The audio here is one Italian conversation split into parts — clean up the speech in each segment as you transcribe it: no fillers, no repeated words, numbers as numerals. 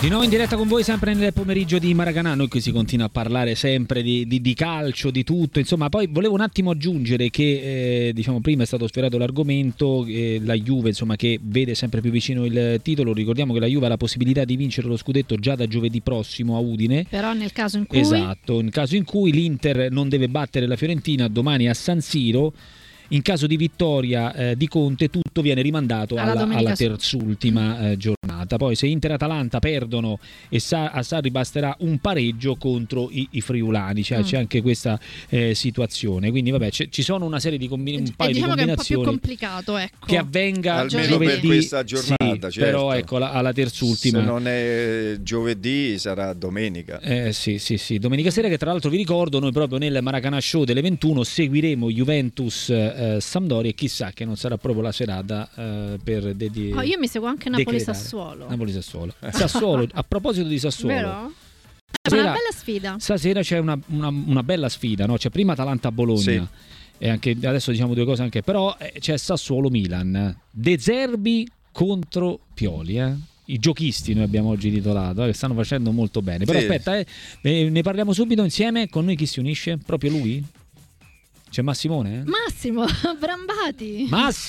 Di nuovo in diretta con voi sempre nel pomeriggio di Maracanã. Noi qui si continua a parlare sempre di calcio, di tutto, insomma. Poi volevo un attimo aggiungere che diciamo prima è stato sfiorato l'argomento, la Juve insomma che vede sempre più vicino il titolo. Ricordiamo che la Juve ha la possibilità di vincere lo scudetto già da giovedì prossimo a Udine, però nel caso in cui nel caso in cui l'Inter non deve battere la Fiorentina domani a San Siro. In caso di vittoria di Conte tutto viene rimandato alla terzultima giornata. Poi se Inter e Atalanta perdono e a Sarri basterà un pareggio contro i friulani, c'è anche questa situazione. Quindi vabbè, ci sono una serie di un paio diciamo di combinazioni che è un po' più complicato, ecco. che avvenga almeno giovedì, per questa giornata, sì, certo. Però ecco alla terzultima. Se non è giovedì sarà domenica. Sì, domenica sera, che tra l'altro vi ricordo noi proprio nel Maracanã Show delle 21 seguiremo Juventus Sampdoria e chissà che non sarà proprio la serata per io mi seguo anche Napoli-Sassuolo. Sassuolo, a proposito di Sassuolo, vero? È una bella sfida. Stasera c'è una bella sfida, no? C'è prima Atalanta-Bologna, sì. E anche adesso diciamo due cose anche, però c'è Sassuolo-Milan, De Zerbi contro Pioli, I giochisti noi abbiamo oggi titolato, che stanno facendo molto bene. Però aspetta, ne parliamo subito insieme. Con noi chi si unisce? Proprio lui? C'è Massimone? Massimo Brambati.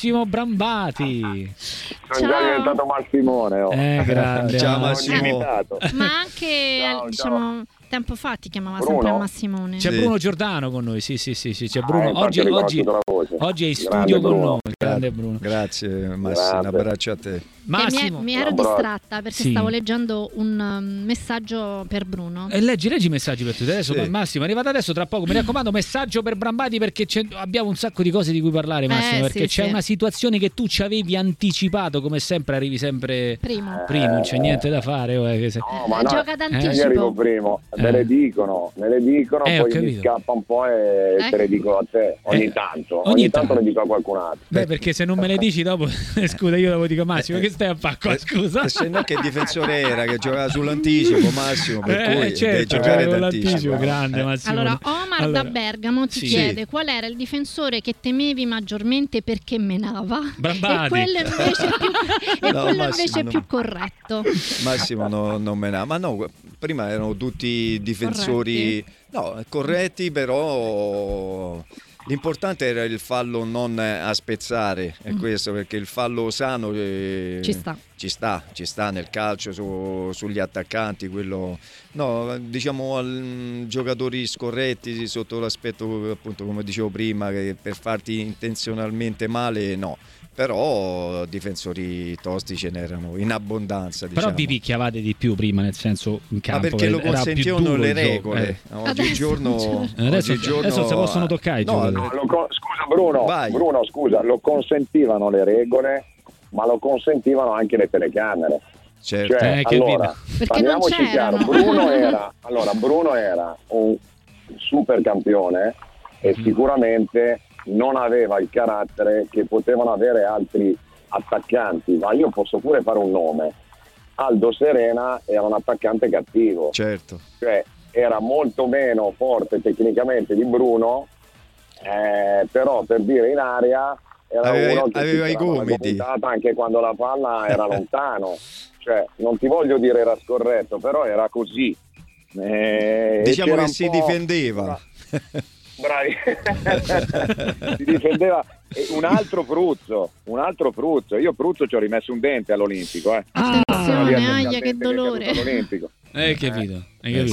Sono già diventato Massimone. Grande. Ciao Massimo. Ma anche ciao. Tempo fa ti chiamava sempre Massimone. C'è Bruno Giordano con noi, sì, c'è Bruno. Oggi è in studio con noi. Grande Bruno. Grazie Massimo, un abbraccio a te. Massimo. Mi ero distratta perché stavo leggendo un messaggio per Bruno. E leggi i messaggi per tutti. Adesso Massimo è arrivato adesso, tra poco. Mi raccomando, messaggio per Brambati, perché abbiamo un sacco di cose di cui parlare, Massimo, perché c'è una situazione che tu ci avevi anticipato, come sempre arrivi sempre primo, non c'è niente da fare. Gioca d'anticipo. Io arrivo primo, me le dicono, poi mi scappa un po' e te le dico a te ogni tanto le dico a qualcun altro. Perché se non me le dici dopo scusa, io dopo dico Massimo che stai a fare qua, scusa. Se no che difensore era che giocava sull'anticipo, Massimo, per cui deve giocare d'anticipo. Grande Massimo. Allora Omar da Bergamo ti chiede qual era il difensore che temevi maggiormente perché menava. Brambati. E quello invece è più corretto. Massimo non menava, ma no, prima erano tutti difensori corretti, però l'importante era il fallo non a spezzare, è questo, perché il fallo sano ci sta nel calcio, sugli attaccanti, quello diciamo giocatori scorretti sotto l'aspetto, appunto, come dicevo prima, che per farti intenzionalmente male però difensori tosti ce n'erano in abbondanza, diciamo. Però vi picchiavate di più prima, nel senso in campo, ma perché lo consentivano le regole. Oggigiorno adesso si possono toccare i giocatori. Scusa Bruno, scusa, lo consentivano le regole, ma lo consentivano anche le telecamere. Certo. Allora, parliamoci chiaro, Bruno era un super campione e sicuramente non aveva il carattere che potevano avere altri attaccanti, ma io posso pure fare un nome. Aldo Serena era un attaccante cattivo, certo, cioè era molto meno forte tecnicamente di Bruno, però per dire in area aveva i gomiti anche quando la palla era lontano, cioè non ti voglio dire era scorretto, però era così, diciamo che si difendeva. Bravi. Si difendeva. Un altro fruzzo. Io Pruzzo ci ho rimesso un dente all'Olimpico. Attenzione, che dolore. Capito.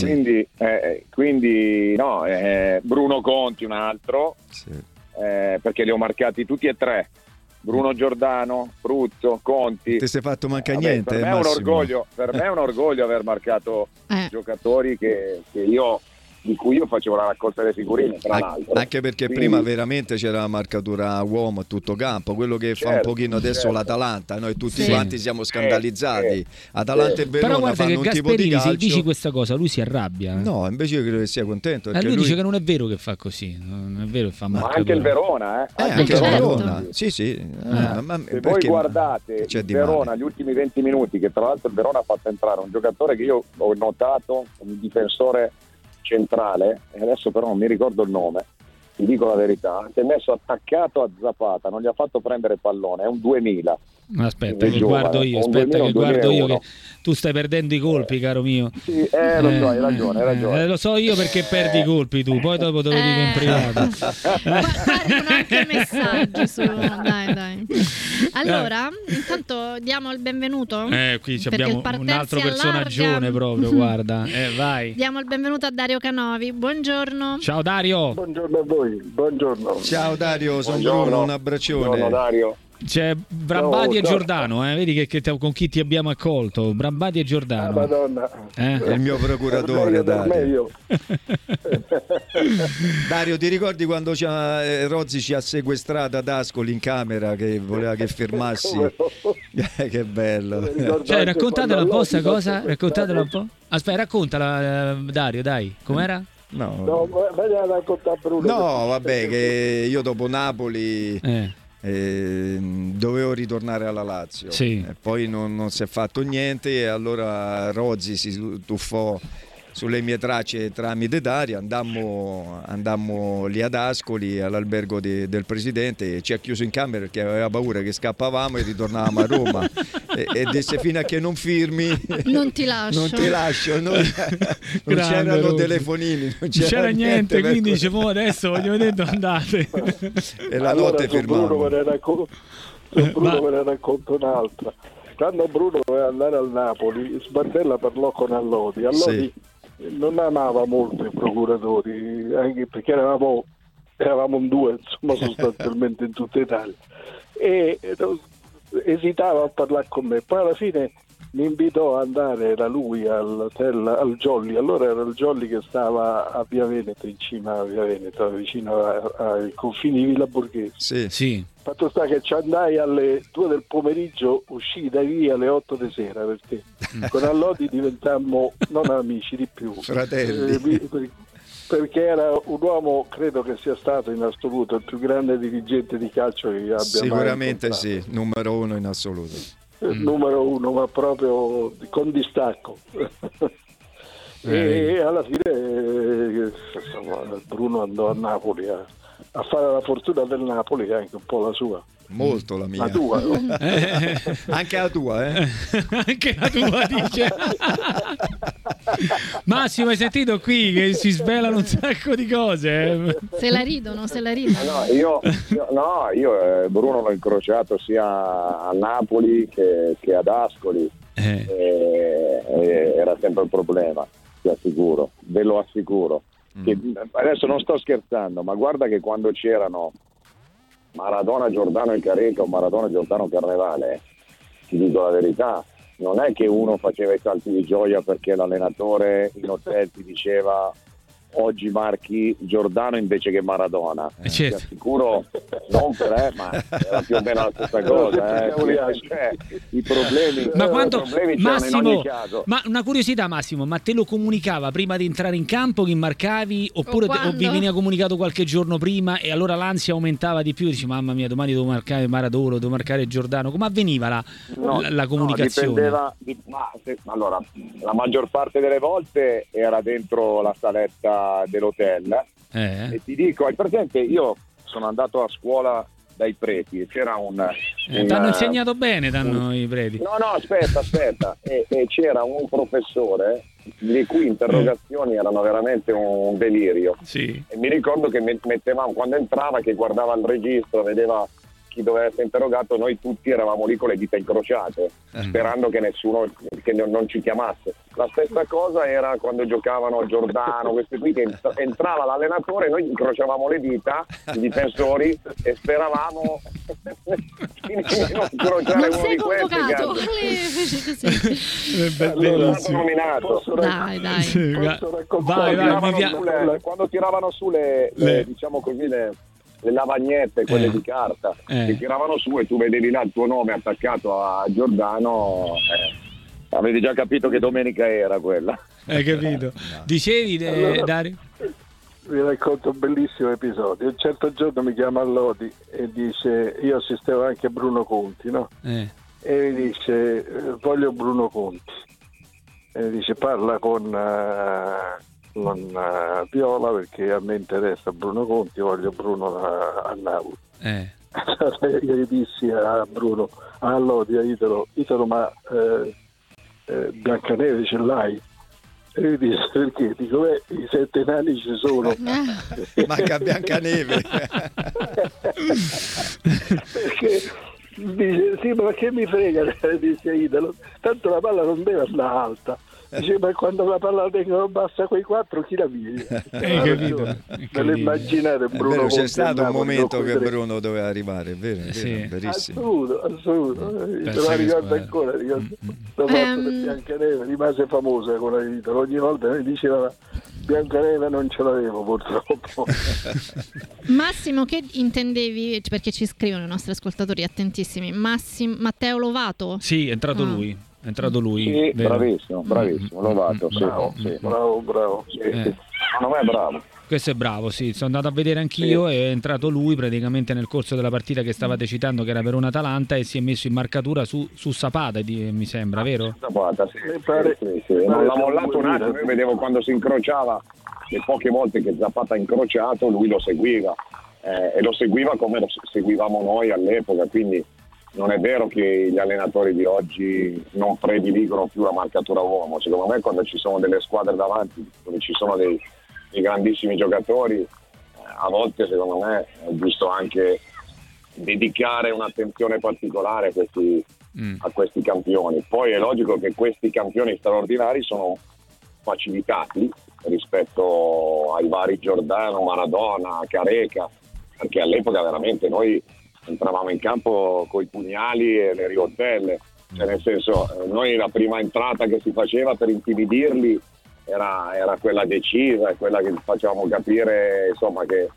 Quindi no, Bruno Conti un altro, perché li ho marcati tutti e tre. Bruno Giordano, Pruzzo, Conti. Ti sei fatto manca niente. Per me è un orgoglio aver marcato giocatori di cui io facevo la raccolta delle figurine, tra l'altro. Anche perché prima veramente c'era la marcatura uomo a tutto campo, quello che fa un pochino adesso l'Atalanta, noi tutti quanti siamo scandalizzati. Atalanta e Verona. Però guarda fanno che un tipo di calcio. se dici questa cosa lui si arrabbia. No, invece io credo che sia contento, perché lui dice che non è vero che fa così, non è vero che fa marcatura. Ma anche il Verona, anche il Verona. Sì. Ma se voi guardate il Verona gli ultimi 20 minuti, che tra l'altro il Verona ha fatto entrare un giocatore che io ho notato, un difensore centrale, e adesso però non mi ricordo il nome, ti dico la verità, si è messo attaccato a Zapata, non gli ha fatto prendere pallone, è un 2000, Aspetta che guardo io, che tu stai perdendo i colpi, caro mio. Sì, lo so, hai ragione. Lo so io perché perdi i colpi tu, poi dopo te lo dico in privato. Guardano anche messaggi su... Dai. Allora, intanto diamo il benvenuto. Qui abbiamo un altro personaggione proprio, guarda. Vai. Diamo il benvenuto a Dario Canovi. Buongiorno. Ciao Dario. Buongiorno a voi, buongiorno. Ciao Dario, sono Bruno, un abbraccione. Buongiorno Dario. C'è Brambati e Giordano, vedi con chi ti abbiamo accolto. Brambati e Giordano. Madonna. È il mio procuratore, Dario. Dario, ti ricordi quando Rozzi ci ha sequestrato ad Ascoli in camera che voleva che firmassi? Che bello. Cioè, raccontatela un po' sta cosa, raccontatela un po'. Aspetta, raccontala Dario, dai, com'era? No, vai a raccontare Bruno. No, vabbè, che io dopo Napoli dovevo ritornare alla Lazio, sì. E poi non si è fatto niente e allora Rozzi si tuffò sulle mie tracce tramite Dario, andammo lì ad Ascoli all'albergo del presidente e ci ha chiuso in camera perché aveva paura che scappavamo e ritornavamo a Roma e disse fino a che non firmi non ti lascio. Non c'erano telefonini, non c'era niente quindi dicevo adesso voglio vedere dove andate e la notte firmavamo. Bruno ve ne racconto un'altra. Quando Bruno doveva andare al Napoli, Sbardella parlò con Allodi. Allodi non amava molto i procuratori, anche perché eravamo in due, insomma, sostanzialmente in tutta Italia, e esitava a parlare con me. Poi alla fine mi invitò ad andare da lui all'hotel, al Jolly. Allora era il Jolly che stava a Via Veneto, in cima a Via Veneto, vicino ai confini di Villa Borghese. Sì. Fatto sta che ci andai alle 2 del pomeriggio, uscii da lì alle 8 di sera, perché con Allodi diventammo non amici di più, fratelli, perché era un uomo, credo che sia stato in assoluto il più grande dirigente di calcio che abbia sicuramente mai sì, numero uno in assoluto. Numero uno, ma proprio con distacco. E alla fine Bruno andò a Napoli a fare la fortuna del Napoli, che è anche un po' la sua. Molto la mia. La tua, no? Anche la tua, Anche la tua, dice. Massimo, hai sentito qui che si svelano un sacco di cose? Se la ridono. Io Bruno l'ho incrociato sia a Napoli che ad Ascoli. Era sempre un problema, ve lo assicuro. Che adesso non sto scherzando, ma guarda che quando c'erano Maradona, Giordano e Careca o Maradona, Giordano, Carnevale, ti dico la verità, non è che uno faceva i salti di gioia perché l'allenatore in hotel ti diceva oggi marchi Giordano invece che Maradona. Ti assicuro, non per ma era più o meno la stessa cosa. Cioè, i problemi, ma quando Massimo, in ogni caso. Ma una curiosità, Massimo, ma te lo comunicava prima di entrare in campo che marcavi, oppure vi veniva comunicato qualche giorno prima e allora l'ansia aumentava di più, dici mamma mia domani devo marcare Maradona, devo marcare Giordano? Come avveniva la comunicazione? Allora, la maggior parte delle volte era dentro la saletta dell'hotel e ti dico, hai presente, io sono andato a scuola dai preti e c'era t'hanno insegnato bene i preti. No, aspetta e c'era un professore le cui interrogazioni erano veramente un delirio, sì. E mi ricordo che mettevamo, quando entrava, che guardava il registro, vedeva chi doveva essere interrogato, noi tutti eravamo lì con le dita incrociate sperando che nessuno non ci chiamasse. La stessa cosa era quando giocavano Giordano, questi qui, che entrava l'allenatore, noi incrociavamo le dita, i difensori, e speravamo di non incrociare uno di questi. Bellissimo. Dai. Sì, vai. Quando tiravano su le diciamo così le lavagnette, quelle di carta, che tiravano su e tu vedevi là il tuo nome attaccato a Giordano, avevi già capito che domenica era quella. Hai capito? Dicevi, Dario? Vi racconto un bellissimo episodio. Un certo giorno mi chiama Allodi e dice, io assistevo anche a Bruno Conti, no? E mi dice, voglio Bruno Conti. E mi dice, parla con Viola, perché a me interessa Bruno Conti, voglio Bruno a Napoli. io gli dissi a Bruno, a Lodi, a Italo, ma Biancaneve ce l'hai? E io disse, perché? Dico, i 7 nani ci sono. Manca Biancaneve. Perché dice, sì, ma che mi frega, disse Italo, tanto la palla non deve andare alta. Dice, ma quando la palla tengono bassa quei 4 chi la viene? Me lo immaginate Bruno? C'è stato un momento che Bruno doveva arrivare, è vero, sì. Verissimo. Assoluto. Me la ricordo ancora, la parte di Biancaneve rimase famosa con la vita, ogni volta mi diceva Biancaneve non ce l'avevo purtroppo. Massimo, che intendevi, perché ci scrivono i nostri ascoltatori attentissimi, Matteo Lovato? Sì, è entrato lui. È entrato lui. Sì, bravissimo, Lovato. Bravo. Sì. Secondo me è bravo. Questo è bravo, sì. Sono andato a vedere anch'io, sì. È entrato lui praticamente nel corso della partita che stavate citando, che era per Atalanta, e si è messo in marcatura su Zapata, mi sembra, vero? Zapata, sì. Non l'ha mollato un attimo, io vedevo quando si incrociava, le poche volte che Zapata ha incrociato, lui lo seguiva. E lo seguiva come lo seguivamo noi all'epoca, quindi non è vero che gli allenatori di oggi non prediligono più la marcatura uomo. Secondo me quando ci sono delle squadre davanti dove ci sono dei grandissimi giocatori, a volte secondo me è giusto anche dedicare un'attenzione particolare a questi campioni. Poi è logico che questi campioni straordinari sono facilitati rispetto ai vari Giordano, Maradona, Careca, perché all'epoca veramente noi entravamo in campo coi pugnali e le rivoltelle, cioè nel senso, noi la prima entrata che si faceva per intimidirli era quella decisa, quella che facevamo capire insomma che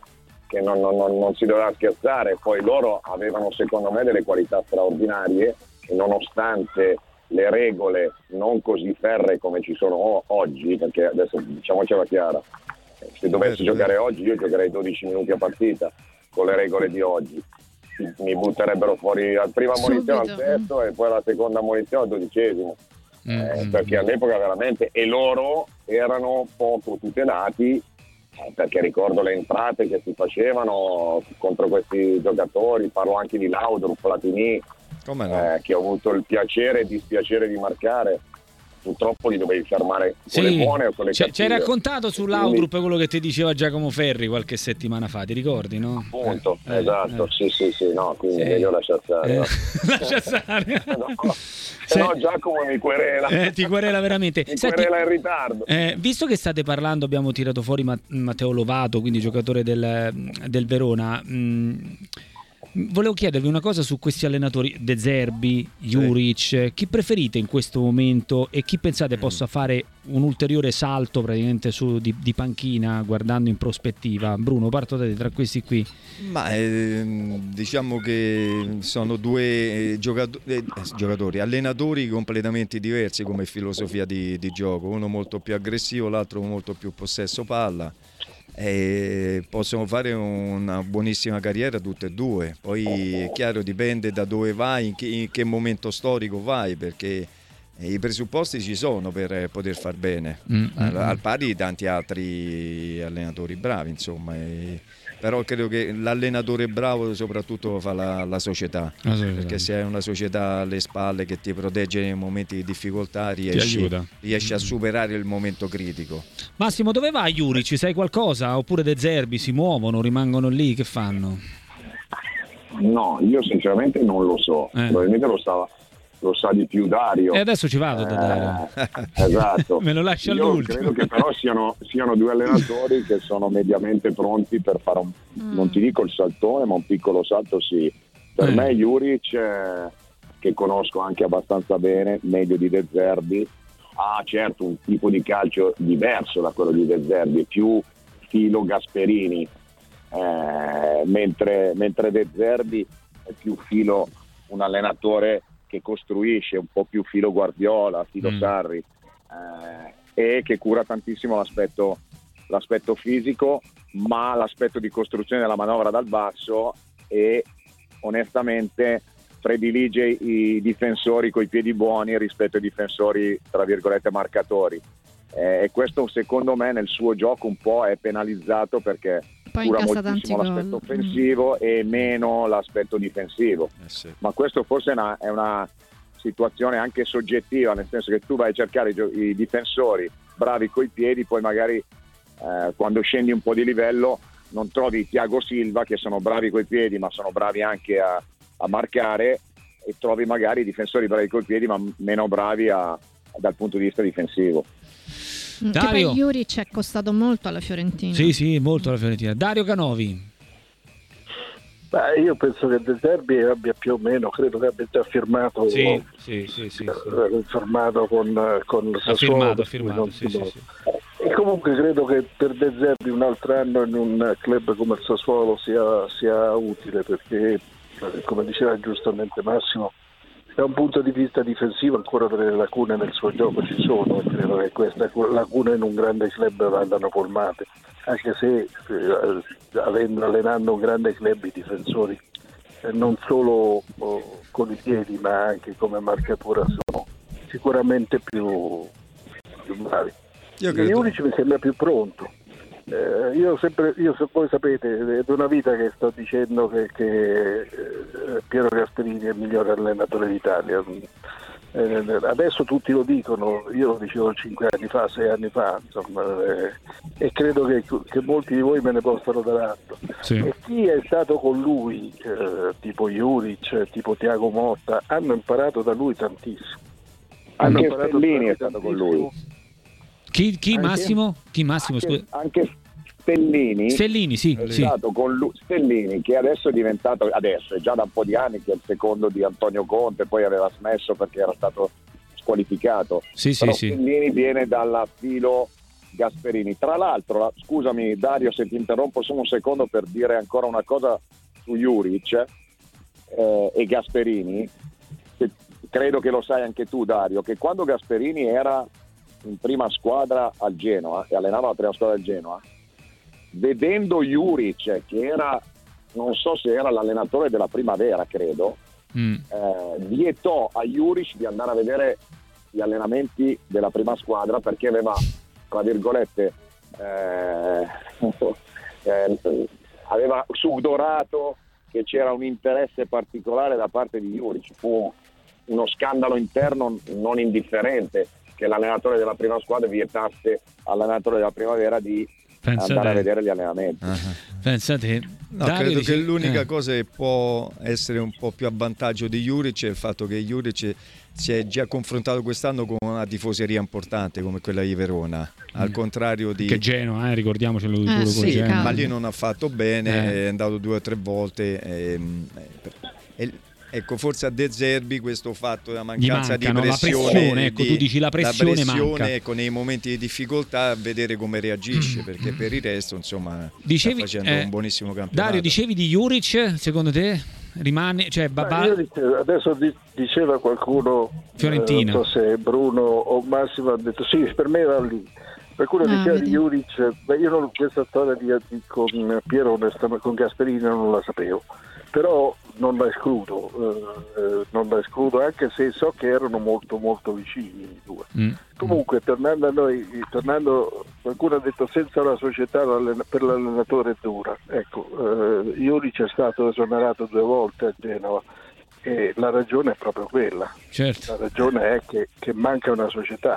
non si doveva scherzare. Poi loro avevano secondo me delle qualità straordinarie e nonostante le regole non così ferree come ci sono oggi, perché adesso diciamocela chiara, se dovessi giocare oggi io giocherei 12 minuti a partita con le regole di oggi, mi butterebbero fuori al prima munizione al terzo e poi alla seconda munizione al 12esimo, perché all'epoca veramente, e loro erano poco tutelati, perché ricordo le entrate che si facevano contro questi giocatori, parlo anche di Laudrup, Platini, che ho avuto il piacere e dispiacere di marcare. Purtroppo li dovevi fermare con le buone o con le cattive. Ci hai raccontato su Laudrup quello che ti diceva Giacomo Ferri qualche settimana fa, ti ricordi, no? Appunto, esatto, sì, no, quindi meglio lascia stare. Lascia stare. No, Giacomo mi querela. Ti querela veramente. Querela in ritardo. Visto che state parlando, abbiamo tirato fuori Matteo Lovato, quindi giocatore del Verona. Volevo chiedervi una cosa su questi allenatori, De Zerbi, Juric, chi preferite in questo momento e chi pensate possa fare un ulteriore salto praticamente di panchina guardando in prospettiva? Bruno, parto da te, tra questi qui. Ma diciamo che sono due giocatori, allenatori completamente diversi come filosofia di gioco, uno molto più aggressivo, l'altro molto più possesso palla. Possono fare una buonissima carriera tutte e due. Poi è chiaro, dipende da dove vai, in che momento storico vai, perché i presupposti ci sono per poter far bene, al pari di tanti altri allenatori bravi, insomma. Però credo che l'allenatore bravo soprattutto fa la società, perché se hai una società alle spalle che ti protegge nei momenti di difficoltà riesci a superare il momento critico. Massimo, dove va Juric? Ci sai qualcosa? Oppure De Zerbi si muovono, rimangono lì, che fanno? No, io sinceramente non lo so, probabilmente lo sa di più Dario. E adesso ci vado da Dario. Esatto. Me lo lascia all'ultimo. Credo che però siano due allenatori che sono mediamente pronti per fare non ti dico il saltone, ma un piccolo salto sì. Per me Juric, che conosco anche abbastanza bene, meglio di De Zerbi, ha certo un tipo di calcio diverso da quello di De Zerbi, più filo Gasperini, mentre De Zerbi è più filo un allenatore che costruisce, un po' più filo Guardiola, filo Sarri, e che cura tantissimo l'aspetto fisico, ma l'aspetto di costruzione della manovra dal basso, e onestamente predilige i difensori coi piedi buoni rispetto ai difensori tra virgolette marcatori, e questo secondo me nel suo gioco un po' è penalizzato, perché cura moltissimo l'aspetto offensivo e meno l'aspetto difensivo. Sì. Ma questo forse è una situazione anche soggettiva, nel senso che tu vai a cercare i difensori bravi coi piedi, poi magari quando scendi un po' di livello non trovi Thiago Silva, che sono bravi coi piedi ma sono bravi anche a marcare, e trovi magari i difensori bravi coi piedi ma meno bravi dal punto di vista difensivo. Dario. Che poi Juric è costato molto alla Fiorentina. Sì, molto alla Fiorentina. Dario Canovi. Beh, io penso che De Zerbi abbia più o meno, credo che abbia già firmato. Sì. Firmato con Sassuolo. Ha firmato, sì. E comunque credo che per De Zerbi un altro anno in un club come il Sassuolo sia utile, perché come diceva giustamente Massimo, da un punto di vista difensivo ancora delle lacune nel suo gioco ci sono, e credo che queste lacune in un grande club vadano colmate, anche se allenando un grande club i difensori non solo con i piedi ma anche come marcatura sono sicuramente più bravi. Juric mi sembra più pronto. Voi sapete, è da una vita che sto dicendo che Piero Gasperini è il migliore allenatore d'Italia. Adesso tutti lo dicono, io lo dicevo 5 anni fa, 6 anni fa, insomma, e credo che molti di voi me ne possano dare atto. Sì. E chi è stato con lui, tipo Juric, tipo Thiago Motta, hanno imparato da lui tantissimo. Anche Stellini è stato con lui. Chi Massimo? Chi Massimo? Anche Stellini sì. È stato con lui, Stellini, che adesso è diventato, è già da un po' di anni che è il secondo di Antonio Conte, poi aveva smesso perché era stato squalificato. Sì. Stellini viene dalla filo Gasperini. Tra l'altro, scusami Dario se ti interrompo solo un secondo per dire ancora una cosa su Juric e Gasperini, che credo che lo sai anche tu Dario, che quando Gasperini era in prima squadra al Genoa e allenava la prima squadra del Genoa, vedendo Juric, che era, non so se era l'allenatore della Primavera, credo, vietò a Juric di andare a vedere gli allenamenti della prima squadra, perché aveva, tra virgolette, aveva sudorato che c'era un interesse particolare da parte di Juric. Fu uno scandalo interno non indifferente che l'allenatore della prima squadra vietasse all'allenatore della Primavera di andare a vedere gli allenamenti. Pensate, no, credo che l'unica cosa che può essere un po' più a vantaggio di Juric è il fatto che Juric si è già confrontato quest'anno con una tifoseria importante come quella di Verona, al contrario di... Che Genoa, ricordiamocelo pure con Genoa. Ma lì non ha fatto bene, è andato 2 o 3 volte ecco, forse a De Zerbi questo fatto della mancanza di pressione, tu dici la pressione manca. Ecco, nei momenti di difficoltà a vedere come reagisce, perché per il resto insomma sta facendo un buonissimo campionato. Dario, dicevi di Juric, secondo te rimane, cioè adesso diceva qualcuno Fiorentina, non so se Bruno o Massimo ha detto sì, per me era lì. Qualcuno diceva di Juric, io questa storia con Piero, con Gasperini non la sapevo, però non la escludo, anche se so che erano molto molto vicini i due. Comunque, tornando a noi, qualcuno ha detto senza la società per l'allenatore è dura. Ecco, Juric è stato esonerato 2 volte a Genova e la ragione è proprio quella. Certo. La ragione è che manca una società.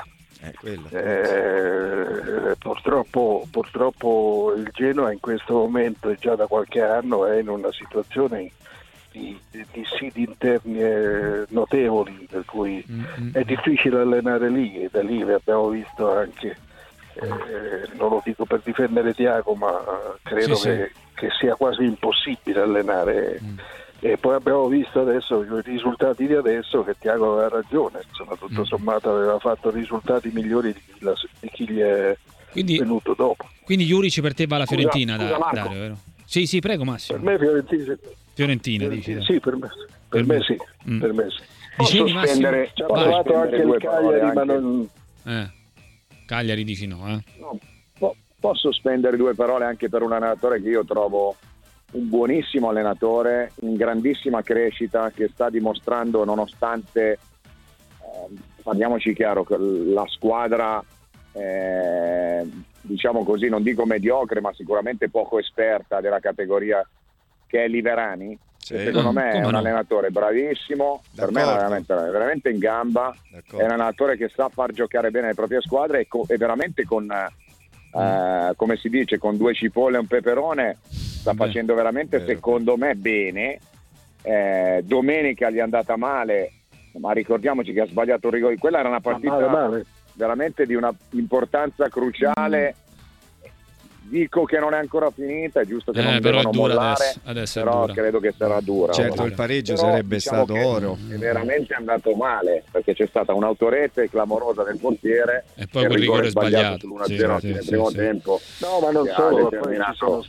Purtroppo il Genoa in questo momento e già da qualche anno è in una situazione di siti interni notevoli, per cui è difficile allenare lì, e da lì abbiamo visto anche, non lo dico per difendere Thiago, ma credo che sia quasi impossibile allenare. E poi abbiamo visto adesso i risultati di adesso, che Thiago aveva ragione, insomma, tutto sommato aveva fatto risultati migliori di chi gli è venuto dopo. Quindi Juric per te va alla Fiorentina, Dario, vero? Sì, prego Massimo. Per me Fiorentina dici? Sì, per me sì. Dicevi Massimo? Ci ha provato anche il Cagliari, ma non... Cagliari dici no, No, posso spendere 2 parole anche per un allenatore che io trovo un buonissimo allenatore, in grandissima crescita, che sta dimostrando, nonostante parliamoci chiaro, che la squadra diciamo così, non dico mediocre, ma sicuramente poco esperta della categoria, che è Liverani. Sì. Secondo me è un allenatore bravissimo, per me è veramente in gamba. D'accordo. È un allenatore che sa far giocare bene le proprie squadre e veramente con come si dice, con 2 cipolle e un peperone sta facendo veramente, secondo me, bene. Domenica gli è andata male, ma ricordiamoci che ha sbagliato un rigore. Quella era una partita veramente di una importanza cruciale. Dico che non è ancora finita, è giusto che non devono mollare, adesso però credo che sarà dura. Certo, il pareggio sarebbe stato oro. È veramente andato male, perché c'è stata un'autorete clamorosa del portiere e poi quel rigore sbagliato sull'1-0 nel primo tempo. No, ma non solo, poi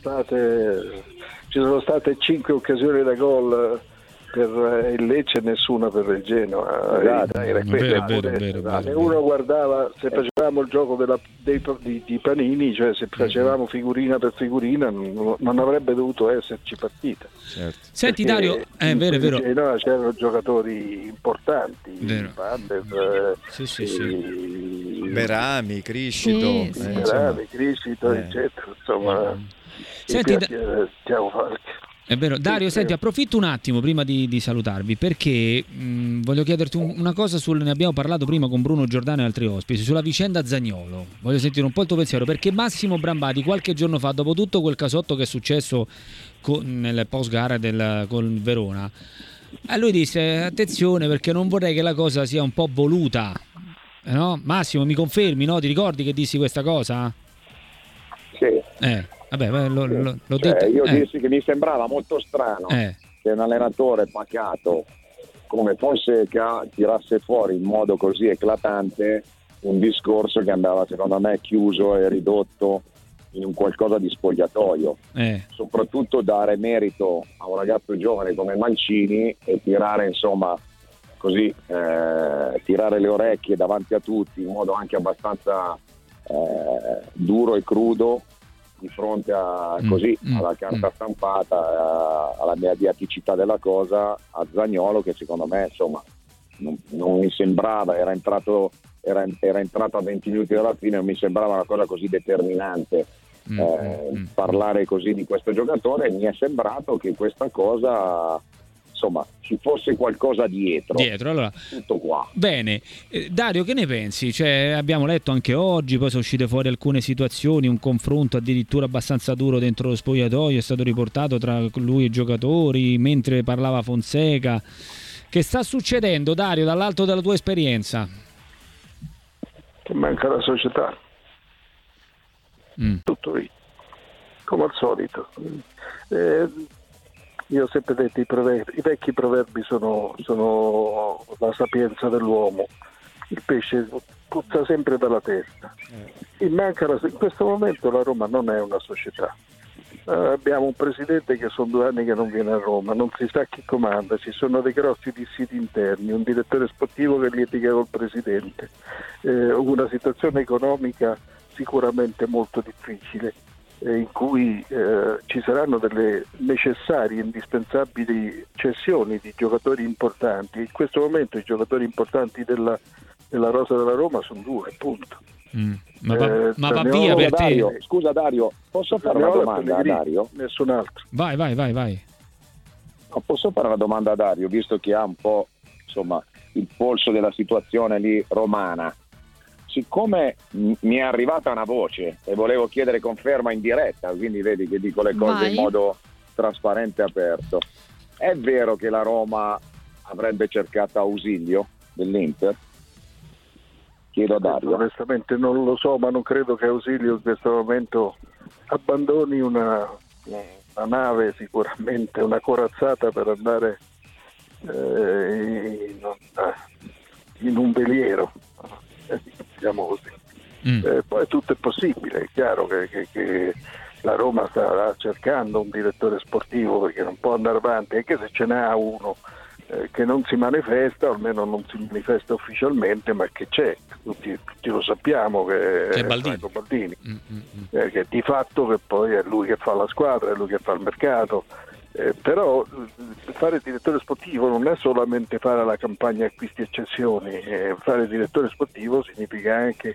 ci sono state 5 occasioni da gol per il Lecce e nessuna per il Genoa. Uno guardava, se facevamo il gioco di Panini, cioè se facevamo figurina per figurina, non avrebbe dovuto esserci partita. Certo. Senti Dario, è vero. Genoa c'erano giocatori importanti, Berami, Criscito, eccetera, insomma. Senti, è vero. Dario, senti, approfitto un attimo prima di salutarvi, perché voglio chiederti una cosa, ne abbiamo parlato prima con Bruno Giordano e altri ospiti, sulla vicenda Zaniolo. Voglio sentire un po' il tuo pensiero, perché Massimo Brambati qualche giorno fa, dopo tutto quel casotto che è successo nel post gara con Verona, lui disse: attenzione, perché non vorrei che la cosa sia un po' voluta, no? Massimo, mi confermi, no? Ti ricordi che dissi questa cosa? Sì. Vabbè, l'ho detto. Io dissi che mi sembrava molto strano che un allenatore pacato come Fonseca tirasse fuori in modo così eclatante un discorso che andava, secondo me, chiuso e ridotto in un qualcosa di spogliatoio. Soprattutto dare merito a un ragazzo giovane come Mancini e tirare, insomma, così tirare le orecchie davanti a tutti in modo anche abbastanza duro e crudo di fronte a alla carta stampata, alla mediaticità della cosa, a Zaniolo, che secondo me, insomma, non mi sembrava, era entrato a 20 minuti dalla fine, non mi sembrava una cosa così determinante parlare così di questo giocatore. Mi è sembrato che questa cosa, insomma, ci fosse qualcosa dietro. Allora, tutto qua. Bene, Dario, che ne pensi? Cioè, abbiamo letto anche oggi, poi sono uscite fuori alcune situazioni, un confronto addirittura abbastanza duro dentro lo spogliatoio, è stato riportato tra lui e i giocatori mentre parlava Fonseca. Che sta succedendo, Dario, dall'alto della tua esperienza? Che manca la società. Tutto lì, come al solito. Io ho sempre detto, i vecchi proverbi sono la sapienza dell'uomo. Il pesce puzza sempre dalla testa. In questo momento la Roma non è una società. Abbiamo un presidente che sono 2 anni che non viene a Roma, non si sa chi comanda, ci sono dei grossi dissidi interni, un direttore sportivo che litiga col presidente, una situazione economica sicuramente molto difficile, in cui ci saranno delle necessarie, indispensabili cessioni di giocatori importanti. In questo momento i giocatori importanti della rosa della Roma sono 2, appunto. Ma va via per te. Scusa Dario, posso fare una domanda a Dario? Nessun altro. Vai. No, posso fare una domanda a Dario, visto che ha un po', insomma, il polso della situazione lì romana. Siccome mi è arrivata una voce e volevo chiedere conferma in diretta, quindi vedi che dico le cose in modo trasparente e aperto, è vero che la Roma avrebbe cercato ausilio dell'Inter? Chiedo a Dario. Onestamente non lo so, ma non credo che Ausilio in questo momento abbandoni una nave, sicuramente una corazzata per andare in un veliero, diciamo così. Poi tutto è possibile, è chiaro che la Roma sta cercando un direttore sportivo, perché non può andare avanti, anche se ce n'ha uno che non si manifesta, o almeno non si manifesta ufficialmente, ma che c'è, tutti lo sappiamo, che è Baldini, che di fatto che poi è lui che fa la squadra, è lui che fa il mercato, però fare il direttore sportivo non è solamente fare la campagna acquisti e cessioni, fare il direttore sportivo significa anche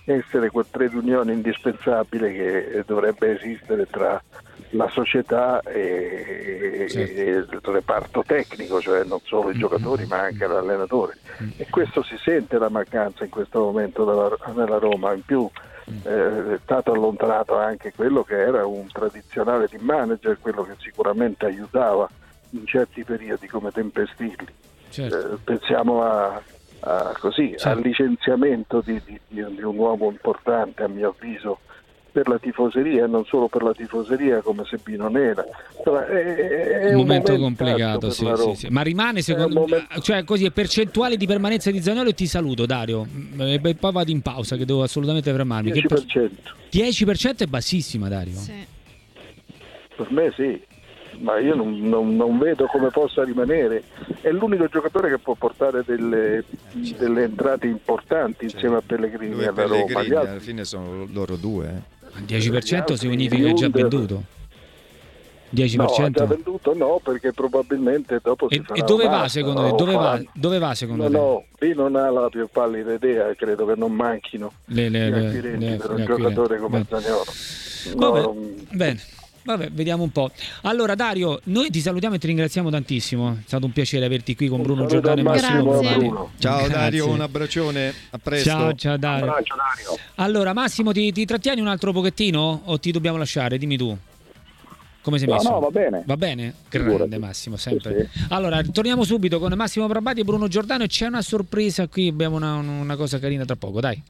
essere quel trade union indispensabile che dovrebbe esistere tra la società e il reparto tecnico, cioè non solo i giocatori ma anche l'allenatore, e questo si sente la mancanza in questo momento nella Roma. In più è stato allontanato anche quello che era un tradizionale team manager, quello che sicuramente aiutava in certi periodi come Tempestilli. Pensiamo al licenziamento di un uomo importante, a mio avviso, per la tifoseria, e non solo per la tifoseria come Sebino Nera. È un momento complicato, sì. Ma rimane secondo me, cioè così, è percentuale di permanenza di Zaniolo, e ti saluto Dario, e poi vado in pausa che devo assolutamente fermarmi. 10%. 10% è bassissima, Dario. Sì. Per me sì, ma io non vedo come possa rimanere. È l'unico giocatore che può portare delle entrate importanti insieme a Pellegrini alla Roma. Alla fine sono loro due. 10% significa che è già venduto. 10%? No, già venduto no, perché probabilmente dopo si farà. E dove va secondo te? Dove va secondo te? No, lì non ha la più pallida idea, credo che non manchino le per un giocatore come Zaniolo. Bene. Vabbè, vediamo un po'. Allora Dario, noi ti salutiamo e ti ringraziamo tantissimo. È stato un piacere averti qui con Bruno Giordano e Massimo Probati. Ciao Dario, un abbraccione, a presto. Ciao Dario. Un abbraccio, Dario. Allora Massimo, ti trattieni un altro pochettino o ti dobbiamo lasciare? Dimmi tu. Come sei messo? No, va bene. Va bene? Grande Massimo, sempre. Sì. Allora, torniamo subito con Massimo Probati e Bruno Giordano, e c'è una sorpresa qui, abbiamo una cosa carina tra poco, dai.